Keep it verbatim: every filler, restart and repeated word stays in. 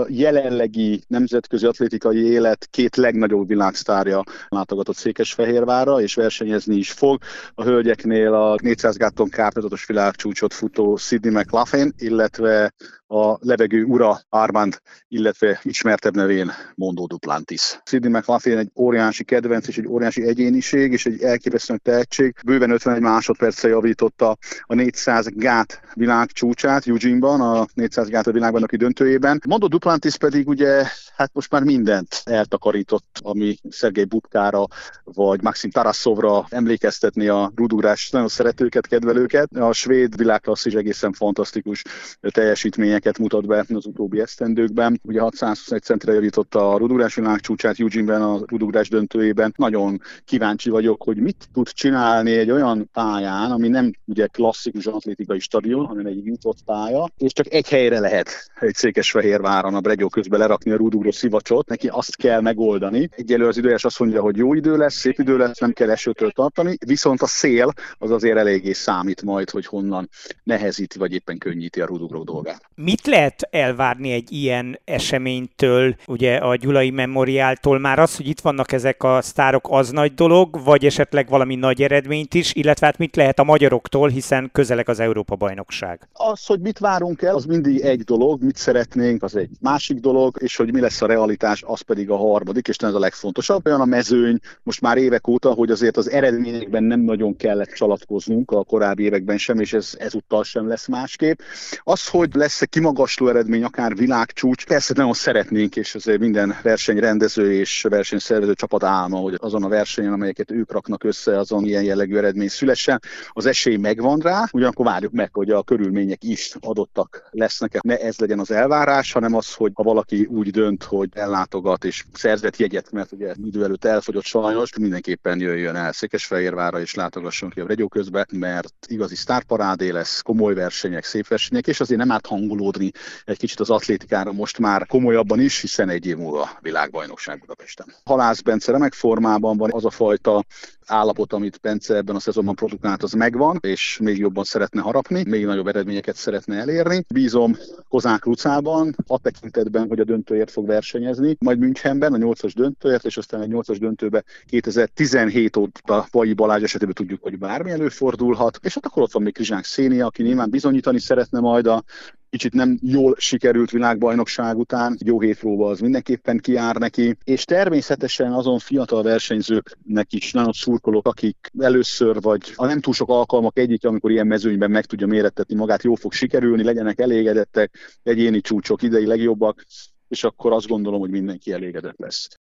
jelenlegi nemzetközi atlétikai élet két legnagyobb világsztárja látogatott Székesfehérvárra, és versenyezni is fog. A hölgyeknél a négyszáz gáton kárpázatos világcsúcsot futó Sydney McLaughlin, illetve a levegő ura Armand, illetve ismertebb nevén Mondo Duplantis. Sydney McLaughlin egy óriási kedvenc és egy óriási egyéniség, és egy elképesztő tehetség. Bőven ötvenegy másodperccel javította a négyszáz gát világcsúcsát Eugene-ban, a négyszáz gát a világbajnoki döntőjében. Mondo Duplantis pedig ugye, hát most már mindent eltakarított, ami Szergej Bubkára vagy Maxim Tarasovra emlékeztetni a rúdugrás nagyon szeretőket, kedvelőket. A svéd világklasszis egészen fantasztikus teljesítményeket mutat be az utóbbi esztendőkben. Ugye hatszázhuszonegy centre javította a rúdugrás világcsúcsát Eugene-ben, a rúdugrás döntőjében. Nagyon kíváncsi vagyok, hogy mit tud csinálni egy olyan pályán, ami nem ugye klasszikus atlétikai stadion, hanem egy nyitott pálya, és csak egy helyre lehet egy Székesfehérváron a Bregyó közben lerakni a rúdugró szivacsot, neki azt kell megoldani. Egyelőre az időjárás azt mondja, hogy jó idő lesz, szép idő lesz, nem kell esőtől tartani, viszont a szél az azért eléggé számít majd, hogy honnan nehezíti vagy éppen könnyíti a rúdugró dolgát. Mit lehet elvárni egy ilyen eseménytől, ugye a Gyulai Memoriáltól? Már az, hogy itt vannak ezek a sztárok, az nagy dolog, vagy esetleg valami nagy eredményt is, illetve hát mit lehet a magyaroktól, hiszen közeleg az Európa-bajnokság? Az, hogy mit várunk el, az mindig egy dolog, mit szeretnénk, az egy másik dolog, és hogy mi lesz a realitás, az pedig a harmadik, és ez a legfontosabb. Olyan a mezőny most már évek óta, hogy azért az eredményekben nem nagyon kellett csalatkoznunk a korábbi években sem, és ez ezúttal sem lesz másképp. Az, hogy lesz-e kimagasló eredmény, akár világcsúcs, persze nagyon szeretnénk, és azért minden versenyrendező és versenyszervező csapat álma, hogy azon a versenyen, amelyeket ők raknak össze, azon ilyen jellegű eredmény szülessen. Az esély megvan rá, ugyanakkor várjuk meg, hogy a körülmények is adottak lesznek. Ne ez legyen az elvárás, hanem az, hogy ha valaki úgy dönt, hogy ellátogat és szerzett jegyet, mert ugye idő előtt elfogyott sajnos, mindenképpen jöjjön el Székesfehérvárra és látogasson ki a Bregyó közbe, mert igazi sztárparádé lesz, komoly versenyek, szép versenyek, és azért nem árt hangolódni egy kicsit az atlétikára most már komolyabban is, hiszen egy év múlva világbajnokság Budapesten. Halász Bence remek formában van, az a fajta állapot, amit Bence ebben a szezonban produkált, az megvan, és még jobban szeretne harapni, még nagyobb eredményeket szeretne elérni. Bízom Kozák Lucában, a tekintetben, hogy a döntőért fog versenyezni, majd Münchenben a nyolcas döntőért, és aztán egy nyolcas döntőbe kétezer-tizenhét óta Pallyi Balázs esetében tudjuk, hogy bármi előfordulhat, és hát akkor ott van még Krizsák Szénia, aki nyilván bizonyítani szeretne majd a kicsit nem jól sikerült világbajnokság után, jó hétróba az mindenképpen kijár neki, és természetesen azon fiatal versenyzőknek is nagyon szurkolok, akik először vagy a nem túl sok alkalmak egyik, amikor ilyen mezőnyben meg tudja mérettetni magát, jó fog sikerülni, legyenek elégedettek, egyéni csúcsok, idei legjobbak, és akkor azt gondolom, hogy mindenki elégedett lesz.